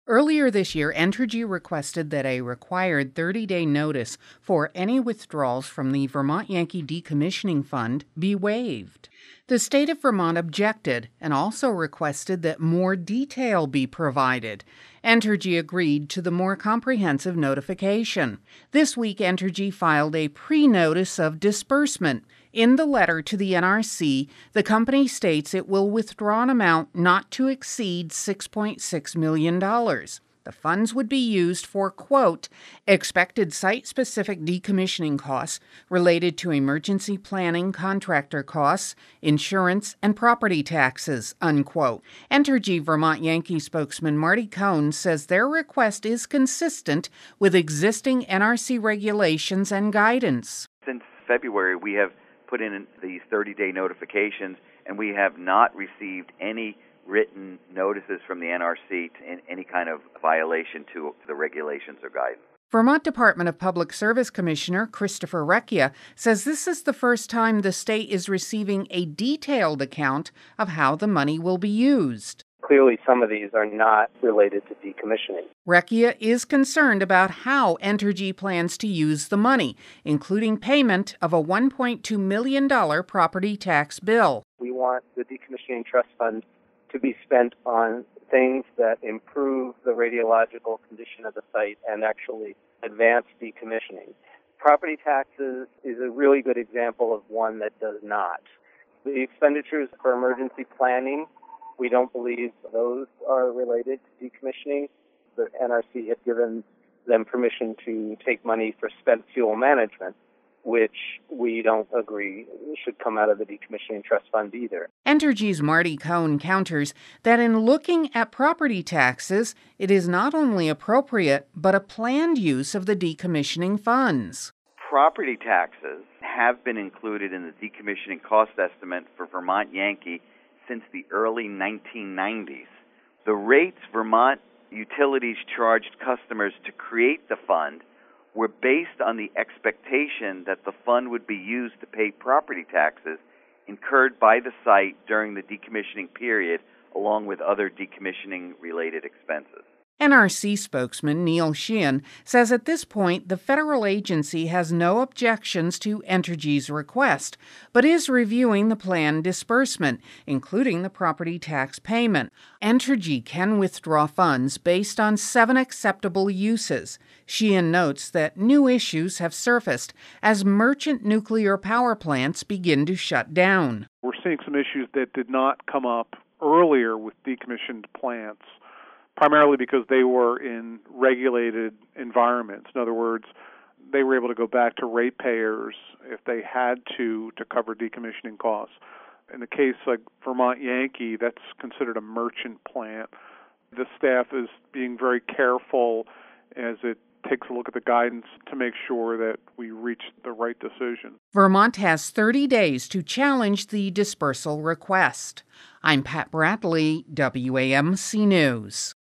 Earlier this year, Entergy requested that a required 30-day notice for any withdrawals from the Vermont Yankee Decommissioning Fund be waived. The state of Vermont objected and also requested that more detail be provided. Entergy agreed to the more comprehensive notification. This week, Entergy filed a pre-notice of disbursement. In the letter to the NRC, the company states it will withdraw an amount not to exceed $6.6 million. The funds would be used for, quote, expected site-specific decommissioning costs related to emergency planning, contractor costs, insurance, and property taxes, unquote. Entergy Vermont Yankee spokesman Marty Cohn says their request is consistent with existing NRC regulations and guidance. Since February, we have put in these 30-day notifications, and we have not received any written notices from the NRC in any kind of violation to the regulations or guidance. Vermont Department of Public Service Commissioner Christopher Recchia says this is the first time the state is receiving a detailed account of how the money will be used. Clearly, some of these are not related to decommissioning. Recchia is concerned about how Entergy plans to use the money, including payment of a $1.2 million property tax bill. We want the Decommissioning Trust Fund to be spent on things that improve the radiological condition of the site and actually advance decommissioning. Property taxes is a really good example of one that does not. The expenditures for emergency planning, we don't believe those are related to decommissioning. The NRC had given them permission to take money for spent fuel management, which we don't agree should come out of the Decommissioning Trust Fund either. Entergy's Marty Cohn counters that in looking at property taxes, it is not only appropriate, but a planned use of the decommissioning funds. Property taxes have been included in the decommissioning cost estimate for Vermont Yankee since the early 1990s. The rates Vermont utilities charged customers to create the fund were based on the expectation that the fund would be used to pay property taxes incurred by the site during the decommissioning period, along with other decommissioning-related expenses. NRC spokesman Neil Sheehan says at this point the federal agency has no objections to Entergy's request, but is reviewing the planned disbursement, including the property tax payment. Entergy can withdraw funds based on 7 acceptable uses. Sheehan notes that new issues have surfaced as merchant nuclear power plants begin to shut down. We're seeing some issues that did not come up earlier with decommissioned plants, primarily because they were in regulated environments. In other words, they were able to go back to ratepayers if they had to cover decommissioning costs. In the case like Vermont Yankee, that's considered a merchant plant. The staff is being very careful as it takes a look at the guidance to make sure that we reach the right decision. Vermont has 30 days to challenge the dispersal request. I'm Pat Bradley, WAMC News.